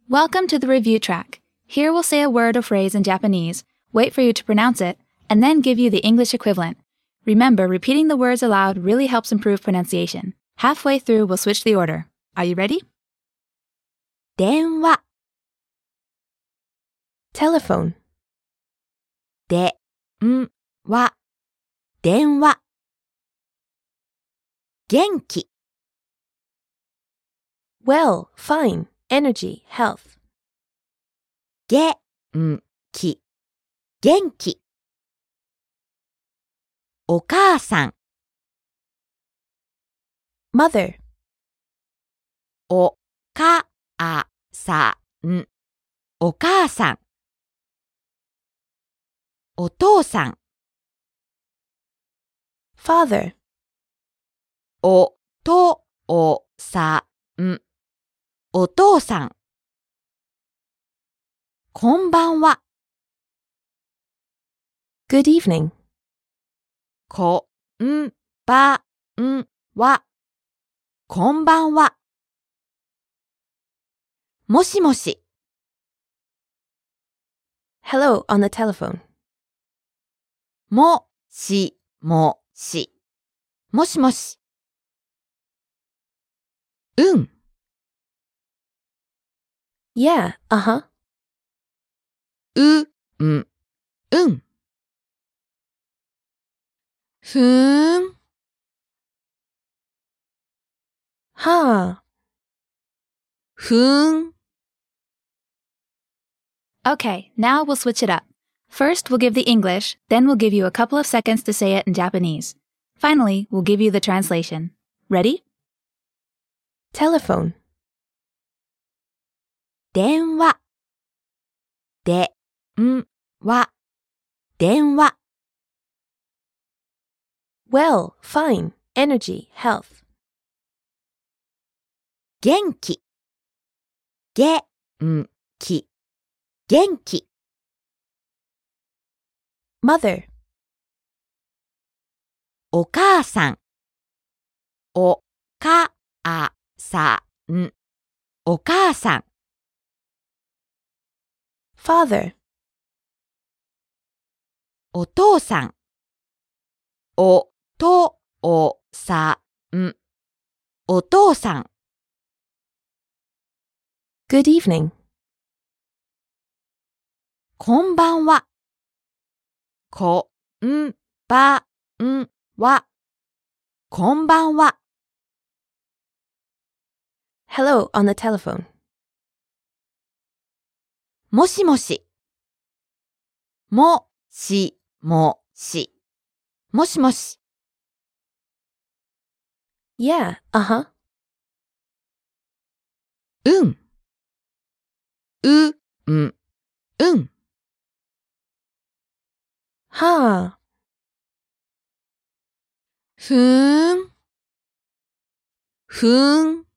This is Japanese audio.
Welcome to the review track. Here we'll say a word or phrase in Japanese, wait for you to pronounce it, and then give you the English equivalent. Remember, repeating the words aloud really helps improve pronunciation. Halfway through, we'll switch the order. Are you ready? 電話 telephone でんわ電話元気 well, fine, energy, health 元気元気お母さん mother おかあさんお母さんお父さん father おとおさんお父さんこんばんは good evening こんばんはこんばんはもしもし Hello on the telephone もしもしもしもしうん Yeah, uh-huh うんふーんはあふーん Okay, now we'll switch it up. First, we'll give the English, then we'll give you a couple of seconds to say it in Japanese. Finally, we'll give you the translation. Ready? telephone 電話でんわ電話 well, fine, energy, health 元気元気元気 mother お母さんおかあさんお母さん father お父さんおとおさんお父さん good evening こんばんはこんばんはこんばんは Hello on the telephone もしもしもしもしもしもし Yeah, uh-huh うんはあふーん